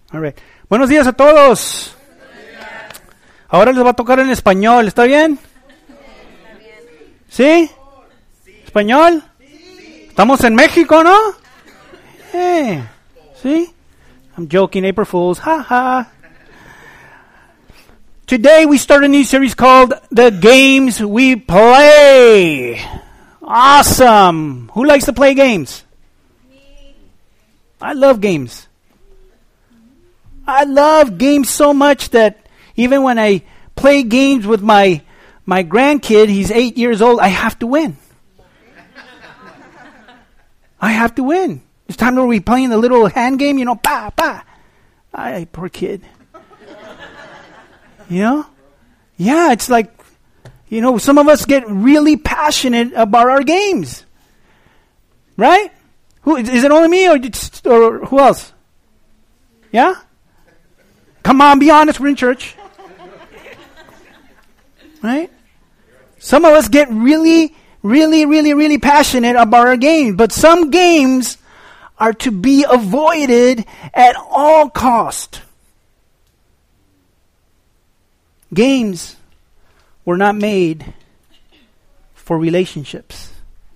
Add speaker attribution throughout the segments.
Speaker 1: All right. Buenos días a todos. Ahora les va a tocar en español, ¿está bien? ¿Sí? ¿Español? Estamos en México, ¿no? ¿Sí? I'm joking, April Fools. Ha ha. Today we start a new series called The Games We Play. Awesome. Who likes to play games? Me. I love games. I love games so much that even when I play games with my grandkid, he's 8 years old, I have to win. I have to win. It's time where we playing the little hand game, pa, pa. Ay, poor kid. Yeah, it's like, some of us get really passionate about our games. Right? Is it only me or who else? Yeah? Come on, be honest, we're in church. Right? Some of us get really, really, really, really passionate about our games, but some games are to be avoided at all cost. Games were not made for relationships.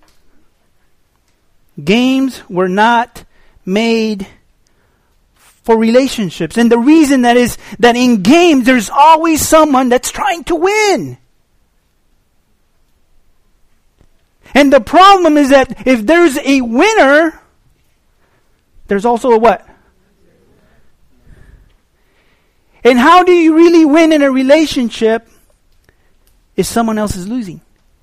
Speaker 1: Games were not made for relationships. And the reason that is that in games there's always someone that's trying to win. And the problem is that if there's a winner, there's also a what? And how do you really win in a relationship if someone else is losing?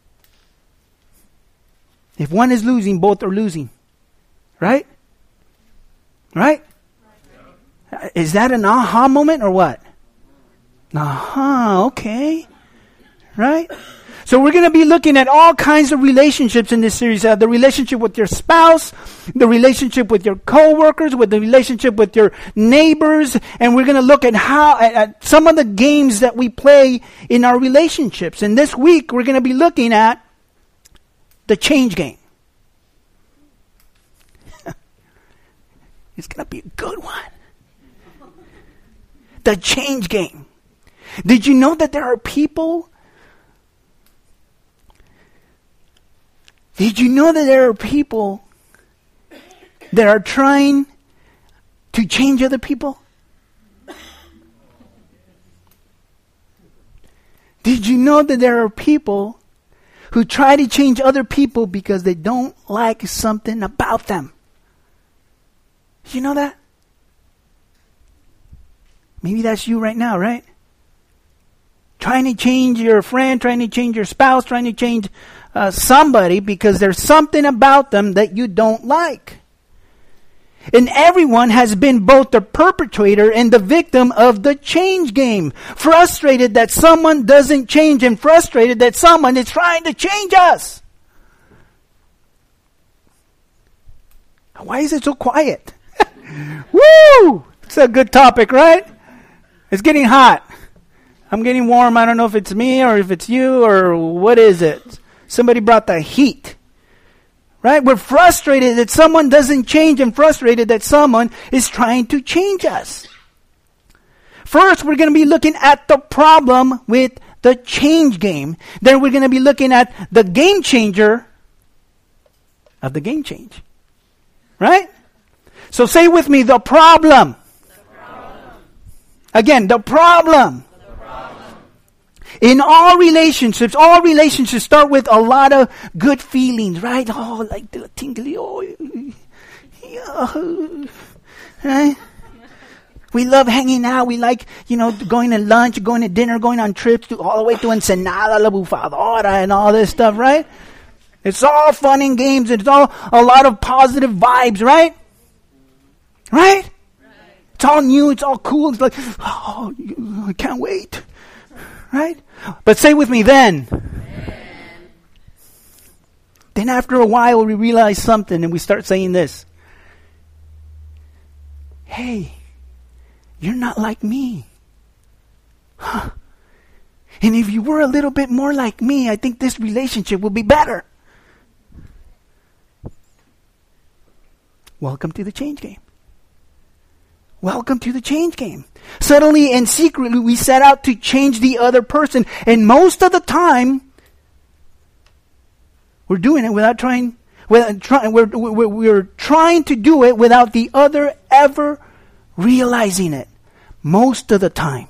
Speaker 1: If one is losing, both are losing. Right? Right? Is that an aha moment or what? Aha, okay. Right? So we're going to be looking at all kinds of relationships in this series. The relationship with your spouse, the relationship with your coworkers, with the relationship with your neighbors, and we're going to look at at some of the games that we play in our relationships. And this week we're going to be looking at the change game. It's going to be a good one. The change game. Did you know that there are people? Did you know that there are people that are trying to change other people? Did you know that there are people who try to change other people because they don't like something about them? Did you know that? Maybe that's you right now, right? Trying to change your friend, trying to change your spouse, trying to change somebody because there's something about them that you don't like. And everyone has been both the perpetrator and the victim of the change game. Frustrated that someone doesn't change and frustrated that someone is trying to change us. Why is it so quiet? Woo! It's a good topic, right? It's getting hot. I'm getting warm. I don't know if it's me or if it's you or what is it. Somebody brought the heat. Right? We're frustrated that someone doesn't change and frustrated that someone is trying to change us. First, we're going to be looking at the problem with the change game. Then we're going to be looking at the game changer of the game change. Right? So say with me, the problem. Again, the problem. In all relationships start with a lot of good feelings, right? Oh, like the tingly, yeah. Right? We love hanging out. We like, going to lunch, going to dinner, going on trips all the way to Ensenada, La Bufadora, and all this stuff, right? It's all fun and games. It's all a lot of positive vibes, right? Right? It's all new. It's all cool. It's like, oh, I can't wait. Right? But say with me, then. Then after a while we realize something and we start saying this. Hey, you're not like me. Huh. And if you were a little bit more like me, I think this relationship will be better. Welcome to the change game. Welcome to the change game. Subtly and secretly, we set out to change the other person. And most of the time, we're doing it without trying. We're trying to do it without the other ever realizing it. Most of the time.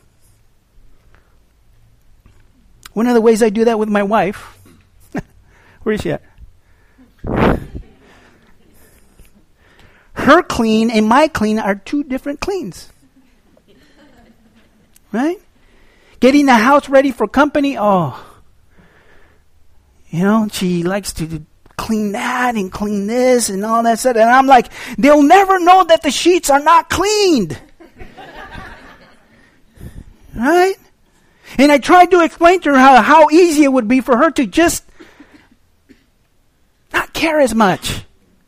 Speaker 1: One of the ways I do that with my wife. Where is she at? Her clean and my clean are two different cleans. Right? Getting the house ready for company. Oh. You know, she likes to clean that and clean this and all that stuff. And I'm like, they'll never know that the sheets are not cleaned. Right? And I tried to explain to her how easy it would be for her to just not care as much.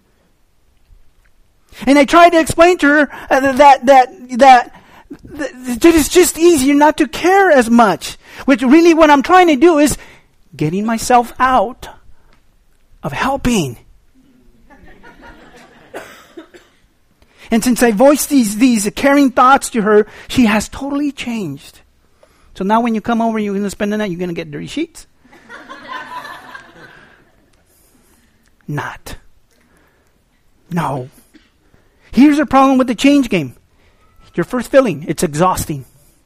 Speaker 1: And I tried to explain to her that it's just easier not to care as much. Which really what I'm trying to do is getting myself out of helping. And since I voiced these caring thoughts to her, she has totally changed. So now when you come over, you're going to spend the night, you're going to get dirty sheets? Not. No. Here's the problem with the change game. Your first feeling, it's exhausting.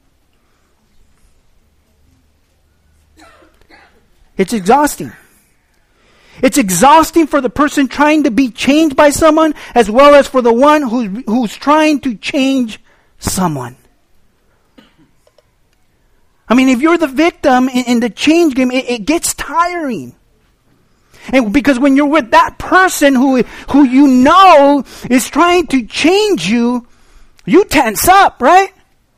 Speaker 1: It's exhausting. It's exhausting for the person trying to be changed by someone as well as for the one who's trying to change someone. I mean, if you're the victim in the change game, it gets tiring. And because when you're with that person who you know is trying to change you, you tense up, right?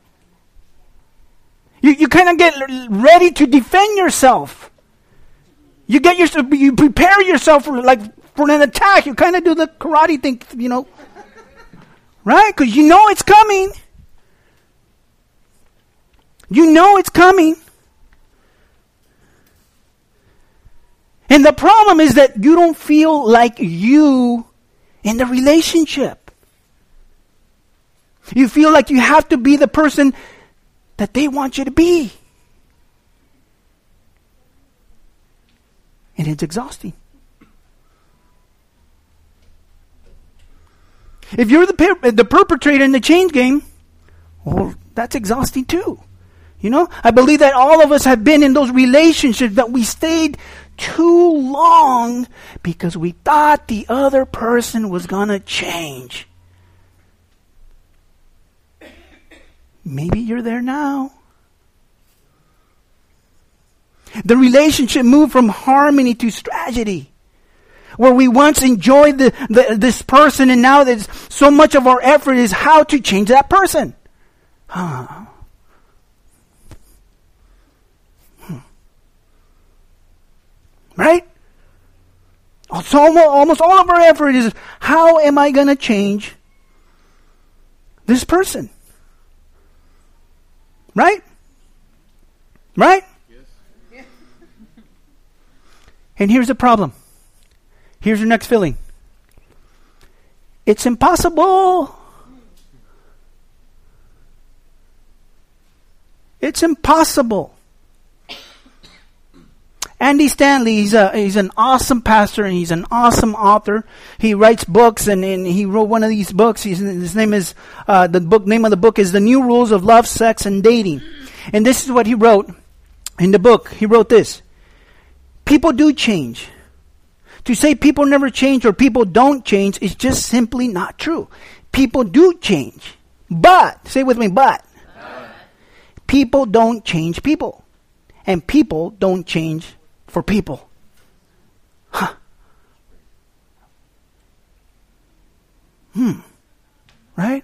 Speaker 1: You kind of get ready to defend yourself. You prepare yourself for an attack. You kind of do the karate thing, you know, right? Because you know it's coming. You know it's coming. And the problem is that you don't feel like you in the relationship. You feel like you have to be the person that they want you to be. And it's exhausting. If you're the perpetrator in the change game, well, that's exhausting too. You know, I believe that all of us have been in those relationships that we stayed too long because we thought the other person was going to change. Maybe you're there now. The relationship moved from harmony to tragedy. Where we once enjoyed this person and now there's so much of our effort is how to change that person. Right? So almost all of our effort is, how am I going to change this person? Right? Right? Yes. And here's the problem. Here's your next feeling. It's impossible. It's impossible. Andy Stanley, he's an awesome pastor and he's an awesome author. He writes books and he wrote one of these books. His name is, name of the book is The New Rules of Love, Sex, and Dating. And this is what he wrote in the book. He wrote this. People do change. To say people never change or people don't change is just simply not true. People do change. But, say with me, but. People don't change people. And people don't change for people. Right?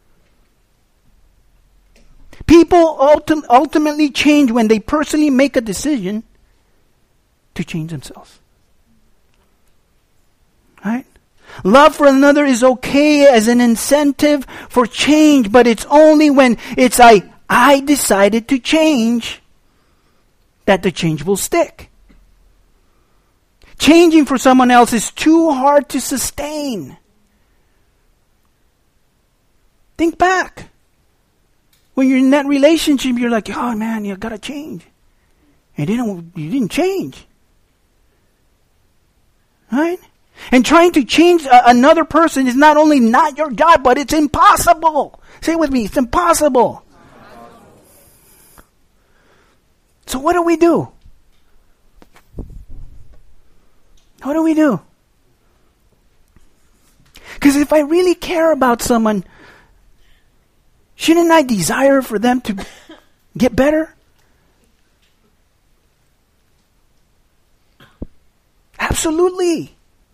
Speaker 1: People ultimately change when they personally make a decision to change themselves. Right? Love for another is okay as an incentive for change, but it's only when it's I decided to change that the change will stick. Changing for someone else is too hard to sustain. Think back. When you're in that relationship, you're like, oh man, you got to change. And you didn't change. Right? And trying to change another person is not only not your job, but it's impossible. Say it with me, it's impossible. So what do we do? What do we do? Because if I really care about someone, shouldn't I desire for them to get better? Absolutely.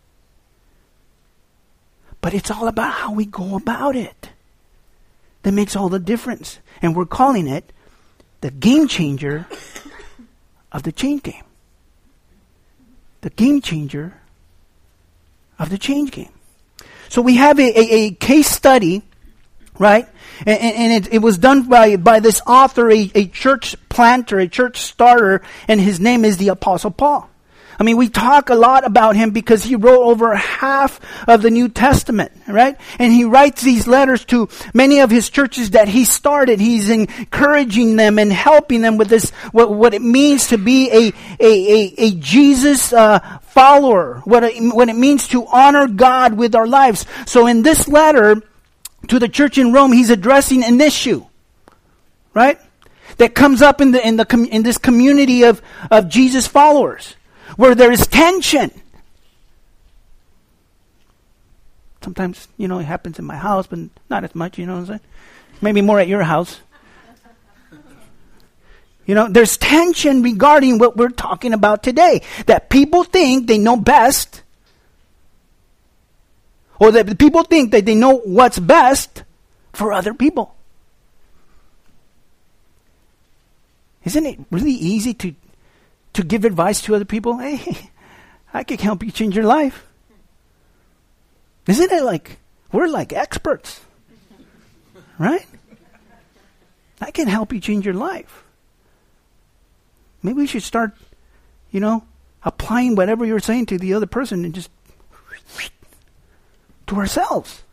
Speaker 1: But it's all about how we go about it that makes all the difference. And we're calling it the game changer of the change game. The game changer of the change game. So we have a case study, right? And it was done by this author, a church planter, a church starter, and his name is the Apostle Paul. I mean, we talk a lot about him because he wrote over half of the New Testament, right? And he writes these letters to many of his churches that he started. He's encouraging them and helping them with this, what it means to be a Jesus follower, what it means to honor God with our lives. So in this letter to the church in Rome, he's addressing an issue, right? That comes up in this community of Jesus followers, where there is tension. Sometimes, it happens in my house, but not as much, what I'm saying? Maybe more at your house. There's tension regarding what we're talking about today. That people think they know best, or that people think that they know what's best for other people. Isn't it really easy to give advice to other people? Hey, I can help you change your life. Isn't it like, we're like experts, right? I can help you change your life. Maybe we should start, applying whatever you're saying to the other person and just to ourselves.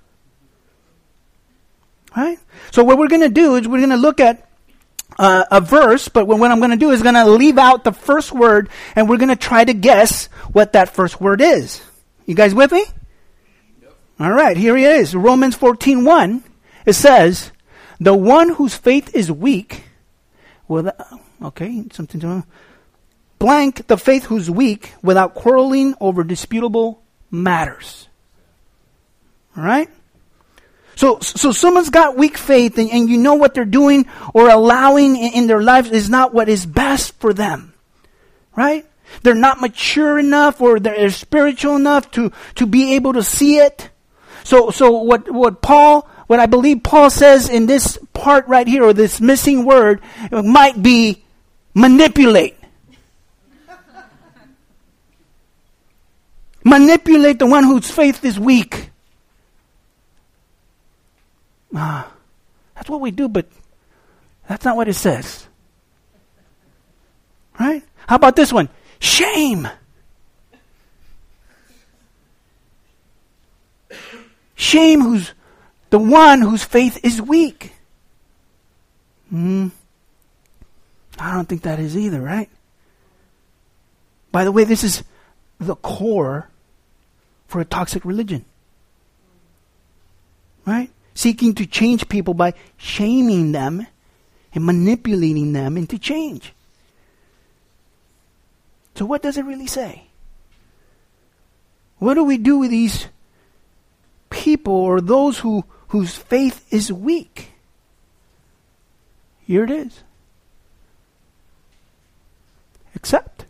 Speaker 1: Right? So what we're going to do is we're going to look at a verse, but what I'm going to do is going to leave out the first word, and we're going to try to guess what that first word is. You guys with me? Yep. All right, here it is. Romans 14:1. It says, "The one whose faith is weak," something to blank, the faith who's weak, without quarreling over disputable matters. All right? So someone's got weak faith, and you know what they're doing or allowing in their lives is not what is best for them. Right? They're not mature enough, or they're spiritual enough to be able to see it. So what I believe Paul says in this part right here, or this missing word, it might be manipulate. Manipulate the one whose faith is weak. That's what we do, but that's not what it says. Right? How about this one? Shame. Shame who's the one whose faith is weak. I don't think that is either, right? By the way, this is the core for a toxic religion. Right? Seeking to change people by shaming them and manipulating them into change. So what does it really say? What do we do with these people, or those whose faith is weak? Here it is. Accept.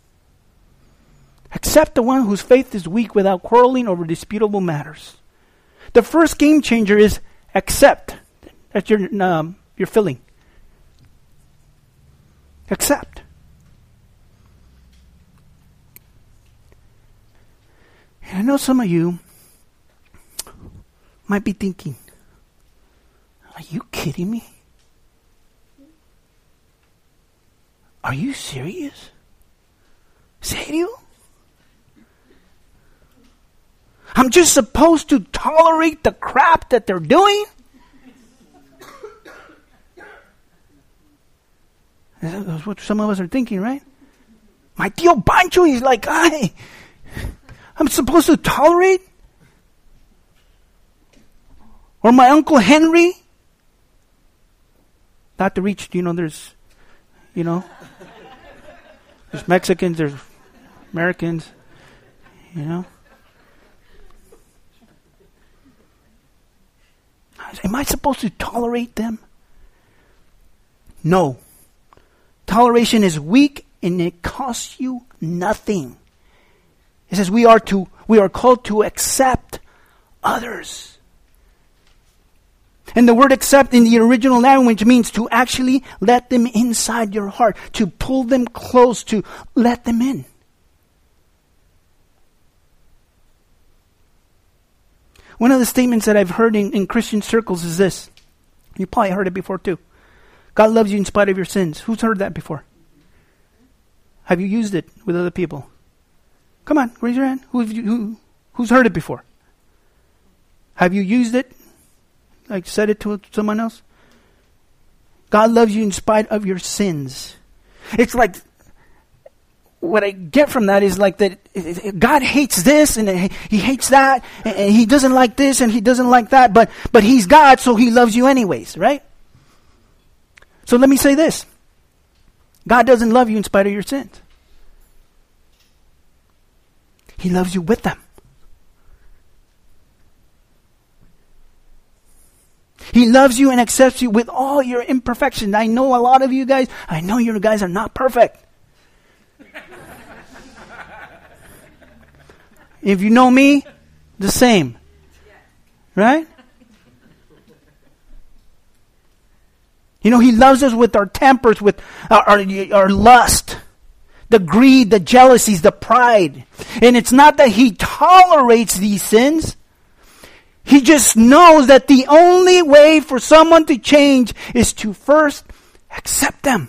Speaker 1: Accept the one whose faith is weak without quarreling over disputable matters. The first game changer is accept. That's your filling. Accept. And I know some of you might be thinking, are you kidding me? Are you serious? ¿Serio? I'm just supposed to tolerate the crap that they're doing? That's what some of us are thinking, right? My tío Pancho is like, I'm supposed to tolerate? Or my Uncle Henry? Not to reach, there's Mexicans, there's Americans, Am I supposed to tolerate them? No. Toleration is weak and it costs you nothing. It says we are called to accept others. And the word accept in the original language means to actually let them inside your heart, to pull them close, to let them in. One of the statements that I've heard in Christian circles is this. You probably heard it before too. God loves you in spite of your sins. Who's heard that before? Have you used it with other people? Come on, raise your hand. Who's heard it before? Have you used it? Like said it to someone else? God loves you in spite of your sins. It's like, what I get from that is like that God hates this and he hates that and he doesn't like this and he doesn't like that, but he's God, so he loves you anyways, right? So let me say this. God doesn't love you in spite of your sins. He loves you with them. He loves you and accepts you with all your imperfections. I know a lot of you guys, you guys are not perfect. If you know me, the same. Right? He loves us with our tempers, with our lust, the greed, the jealousies, the pride. And it's not that he tolerates these sins. He just knows that the only way for someone to change is to first accept them.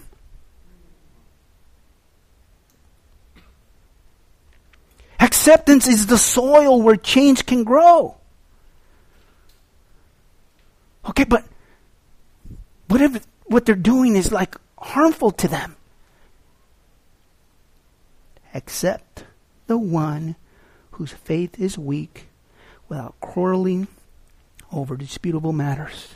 Speaker 1: Acceptance is the soil where change can grow. Okay, but what if what they're doing is like harmful to them? Accept the one whose faith is weak without quarreling over disputable matters.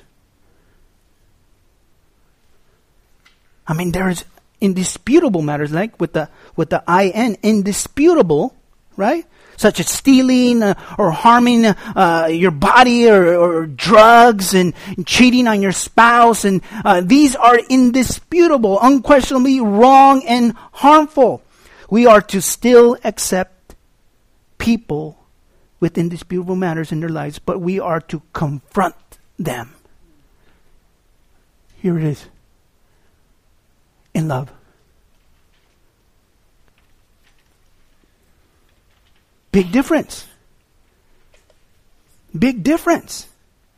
Speaker 1: I mean, there's indisputable matters, like with the IN, indisputable, right? Such as stealing or harming your body or drugs and cheating on your spouse. And these are indisputable, unquestionably wrong and harmful. We are to still accept people with indisputable matters in their lives, but we are to confront them. Here it is. In love. Big difference. Big difference.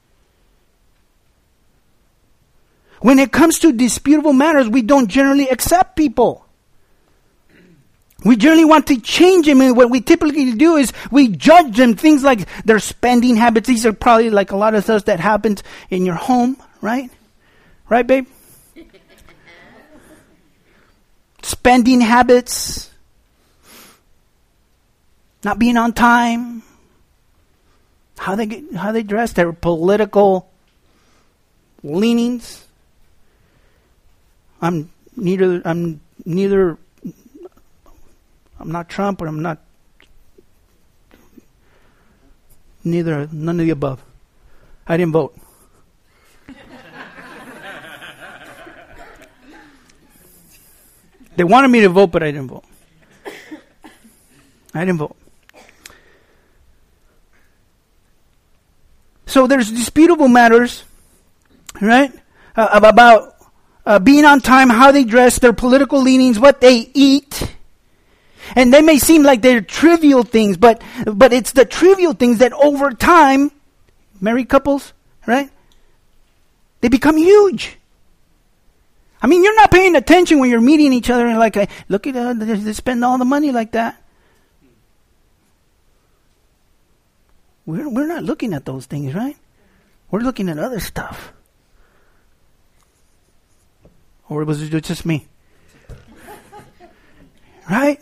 Speaker 1: When it comes to disputable matters, we don't generally accept people. We generally want to change them, and what we typically do is we judge them. Things like their spending habits. These are probably like a lot of stuff that happens in your home, right? Right, babe? Spending habits. Not being on time. How they dress, their political leanings. I'm not Trump, or I'm not none of the above. I didn't vote. They wanted me to vote, but I didn't vote. I didn't vote. So there's disputable matters, right? About being on time, how they dress, their political leanings, what they eat. And they may seem like they're trivial things, but it's the trivial things that over time, married couples, right? They become huge. I mean, you're not paying attention when you're meeting each other and like, look at they spend all the money like that. We're not looking at those things, right? We're looking at other stuff. Or was it just me? Right?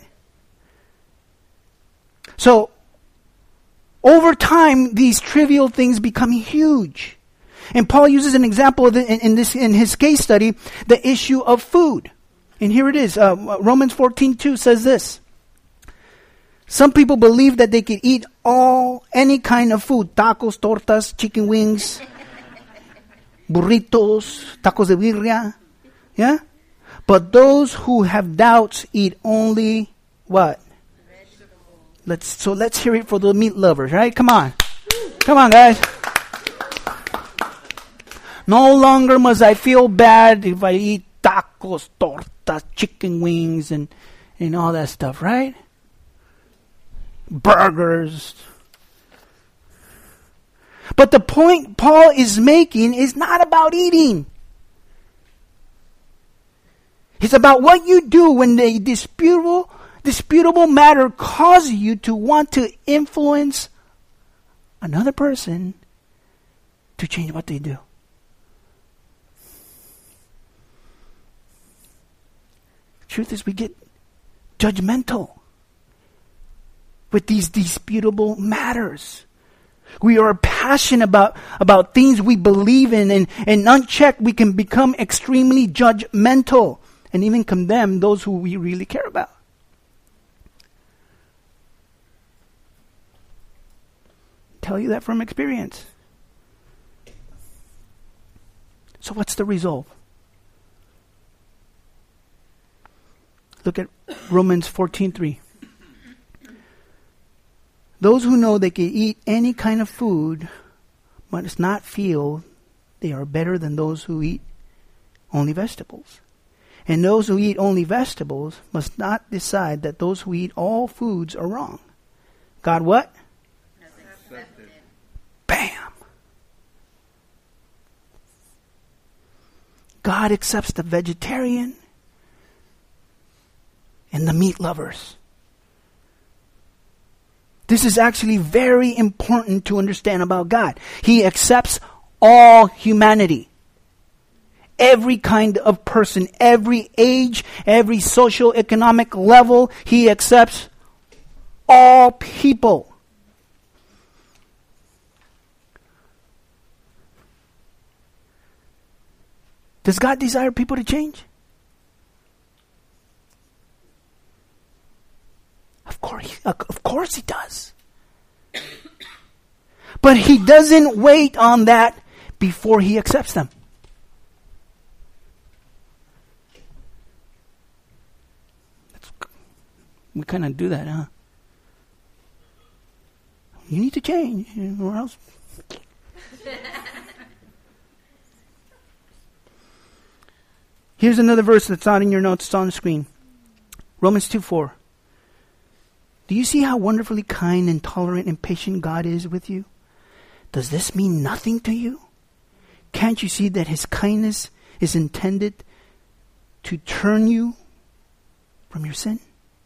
Speaker 1: So, over time, these trivial things become huge. And Paul uses an example of in his case study, the issue of food. And here it is. Romans 14:2 says this. Some people believe that they can eat any kind of food. Tacos, tortas, chicken wings, burritos, tacos de birria. Yeah? But those who have doubts eat only what? Let's hear it for the meat lovers, right? Come on. Come on, guys. No longer must I feel bad if I eat tacos, tortas, chicken wings, and all that stuff, right? Burgers. But the point Paul is making is not about eating. It's about what you do when the disputable matter causes you to want to influence another person to change what they do. Truth is, we get judgmental with these disputable matters. We are passionate about things we believe in, and unchecked, we can become extremely judgmental and even condemn those who we really care about. Tell you that from experience. So what's the result? Look at Romans 14:3. Those who know they can eat any kind of food must not feel they are better than those who eat only vegetables. And those who eat only vegetables must not decide that those who eat all foods are wrong. God what? Accepted. Bam! God accepts the vegetarian and the meat lovers. This is actually very important to understand about God. He accepts all humanity. Every kind of person, every age, every social economic level, He accepts all people. Does God desire people to change? Of course He does. But He doesn't wait on that before He accepts them. We kind of do that, huh? You need to change, or else. Here's another verse that's not in your notes, it's on the screen. Romans 2:4. Do you see how wonderfully kind and tolerant and patient God is with you? Does this mean nothing to you? Can't you see that His kindness is intended to turn you from your sin?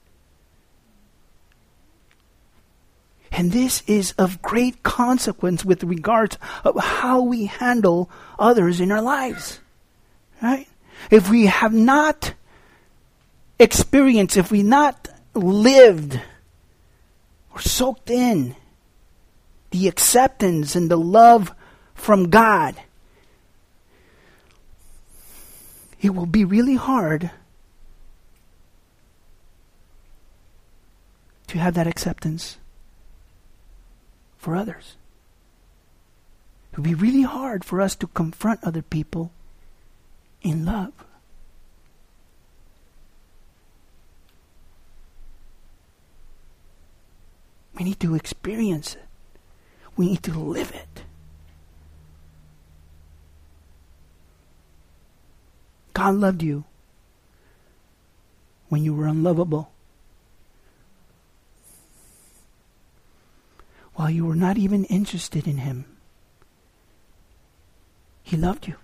Speaker 1: And this is of great consequence with regards of how we handle others in our lives. Right? If we have not experienced, if we not lived or soaked in the acceptance and the love from God, it will be really hard to have that acceptance for others. It would be really hard for us to confront other people in love. We need to experience it. We need to live it. God loved you when you were unlovable. While you were not even interested in Him, He loved you.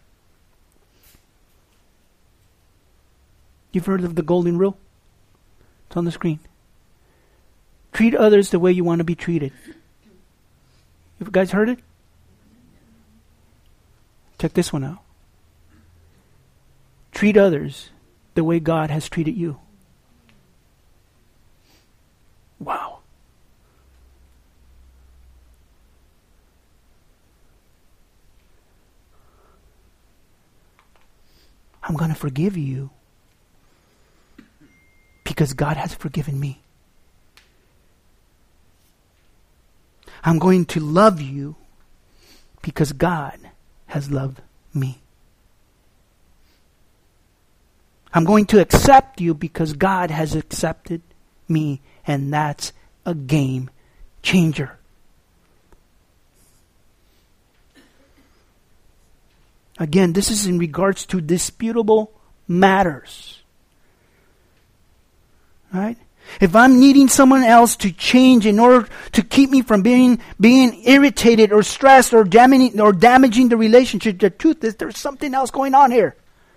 Speaker 1: You've heard of the golden rule? It's on the screen. Treat others the way you want to be treated. You guys heard it? Check this one out. Treat others the way God has treated you. I'm going to forgive you because God has forgiven me. I'm going to love you because God has loved me. I'm going to accept you because God has accepted me, and that's a game changer. Again, this is in regards to disputable matters. Right? If I'm needing someone else to change in order to keep me from being irritated or stressed or damaging the relationship, the truth is there's something else going on here.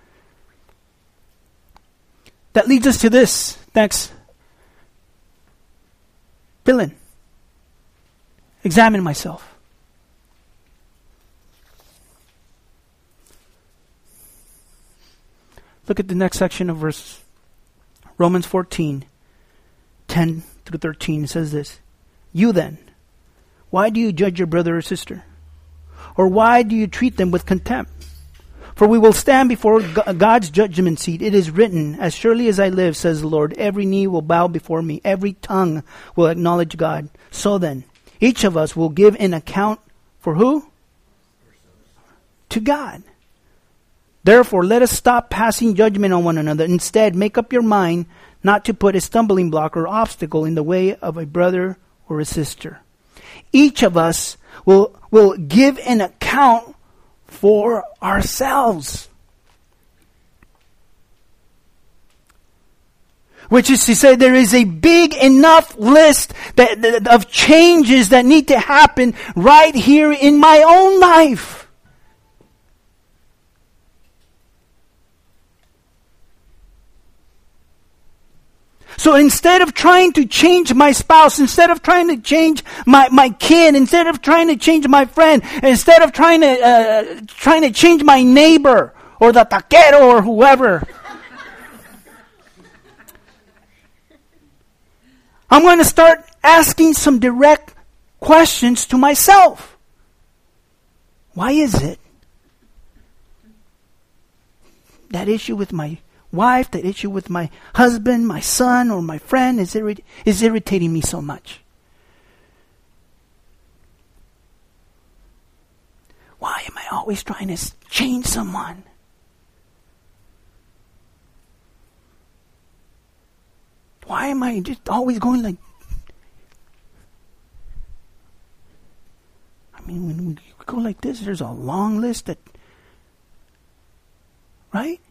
Speaker 1: That leads us to this. Next. Fill in. Examine myself. Look at the next section of verse Romans 14, 10 through 13. It says this. You then, why do you judge your brother or sister? Or why do you treat them with contempt? For we will stand before God's judgment seat. It is written, as surely as I live, says the Lord, every knee will bow before me. Every tongue will acknowledge God. So then, each of us will give an account for who? To God. Therefore, let us stop passing judgment on one another. Instead, make up your mind not to put a stumbling block or obstacle in the way of a brother or a sister. Each of us will give an account for ourselves. Which is to say, there is a big enough list of changes that need to happen right here in my own life. So instead of trying to change my spouse, instead of trying to change my kid, instead of trying to change my friend, instead of trying to change my neighbor or the taquero or whoever, I'm going to start asking some direct questions to myself. Why is it that issue with my wife, that issue with my husband, my son, or my friend is irritating me so much? Why am I always trying to change someone? Why am I just always going like... I mean, when you go like this, there's a long list that... Right?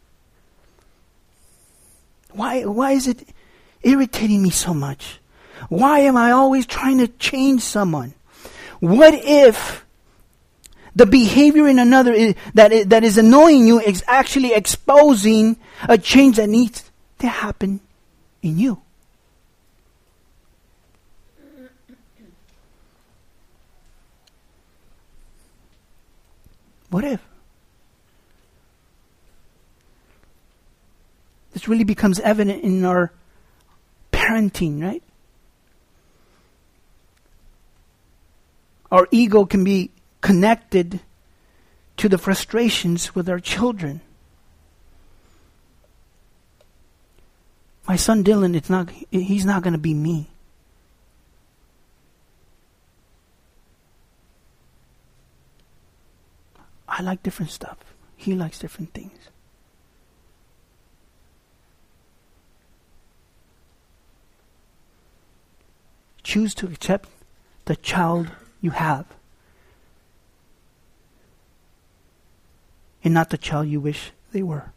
Speaker 1: Why is it irritating me so much? Why am I always trying to change someone? What if the behavior in another that is annoying you is actually exposing a change that needs to happen in you? What if? This really becomes evident in our parenting, right? Our ego can be connected to the frustrations with our children. My son Dylan, he's not going to be me. I like different stuff. He likes different things. Choose to accept the child you have, and not the child you wish they were.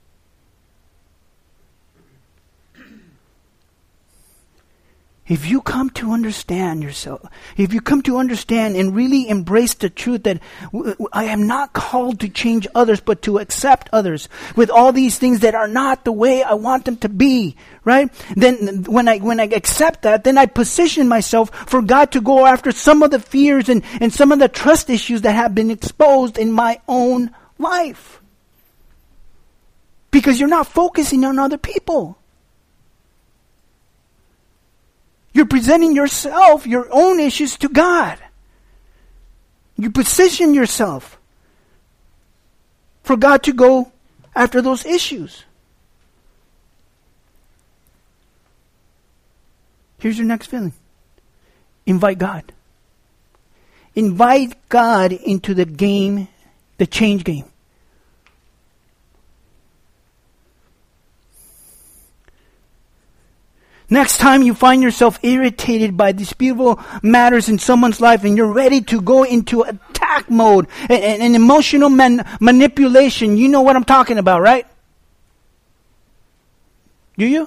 Speaker 1: If you come to understand yourself, if you come to understand and really embrace the truth that I am not called to change others, but to accept others with all these things that are not the way I want them to be, right? Then when I accept that, then I position myself for God to go after some of the fears and some of the trust issues that have been exposed in my own life. Because you're not focusing on other people. You're presenting yourself, your own issues to God. You position yourself for God to go after those issues. Here's your next feeling. Invite God. Invite God into the game, the change game. Next time you find yourself irritated by disputable matters in someone's life and you're ready to go into attack mode and emotional manipulation, you know what I'm talking about, right? Do you?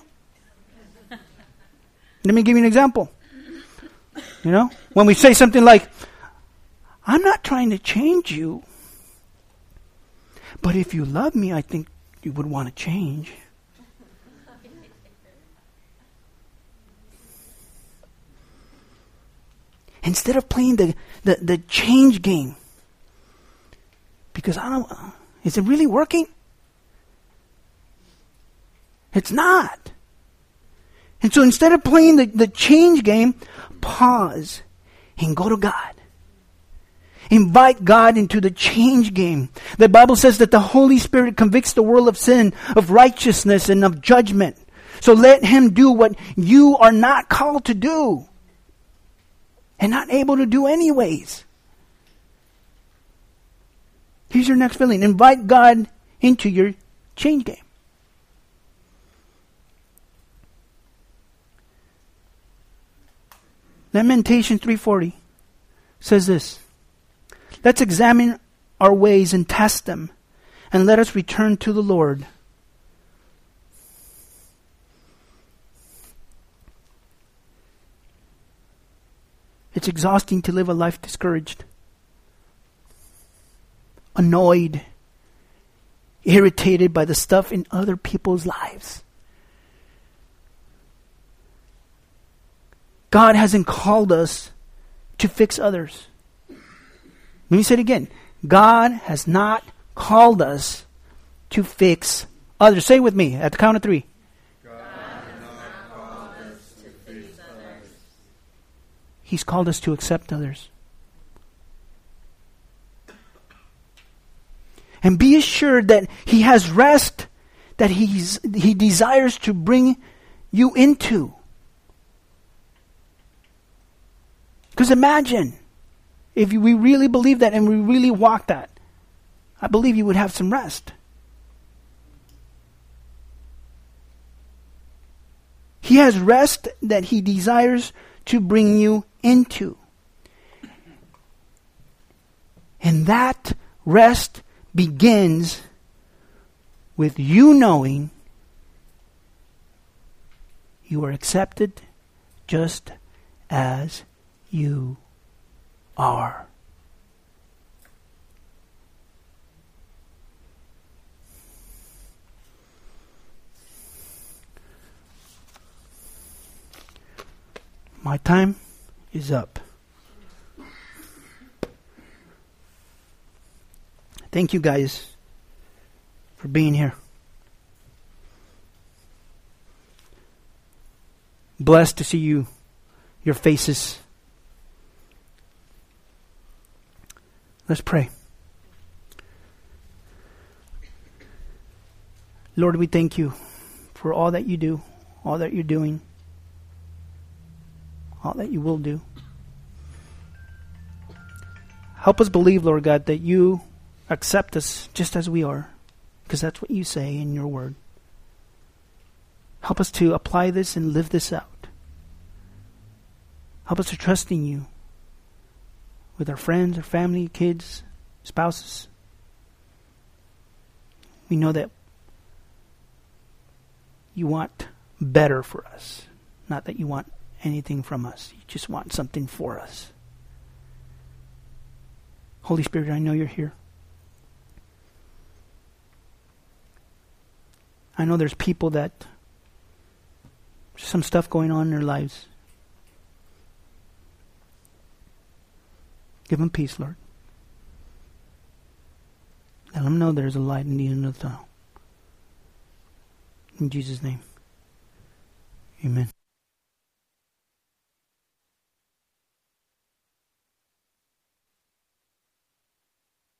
Speaker 1: Let me give you an example. You know, when we say something like, I'm not trying to change you, but if you love me, I think you would want to change. Instead of playing the change game, because is it really working? It's not. And so instead of playing the change game, pause and go to God. Invite God into the change game. The Bible says that the Holy Spirit convicts the world of sin, of righteousness, and of judgment. So let Him do what you are not called to do and not able to do anyways. Here's your next feeling. Invite God into your change game. Lamentations 3:40 says this. Let's examine our ways and test them, and let us return to the Lord. It's exhausting to live a life discouraged, annoyed, irritated by the stuff in other people's lives. God hasn't called us to fix others. Let me say it again. God has not called us to fix others. Say it with me at the count of 3. He's called us to accept others. And be assured that He has rest that He desires to bring you into. Because imagine if we really believe that and we really walk that, I believe you would have some rest. He has rest that He desires to bring you into. And that rest begins with you knowing you are accepted just as you are. My time is up. Thank you guys for being here. Blessed to see you, your faces. Let's pray. Lord, we thank you for all that you do, all that you're doing, all that you will do. Help us believe, Lord God, that you accept us just as we are, because that's what you say in your word. Help us to apply this and live this out. Help us to trust in you with our friends, our family, kids, spouses. We know that you want better for us, not that you want anything from us. You just want something for us. Holy Spirit, I know you're here. I know there's people that there's some stuff going on in their lives. Give them peace, Lord. Let them know there's a light in the end of the tunnel. In Jesus' name, amen.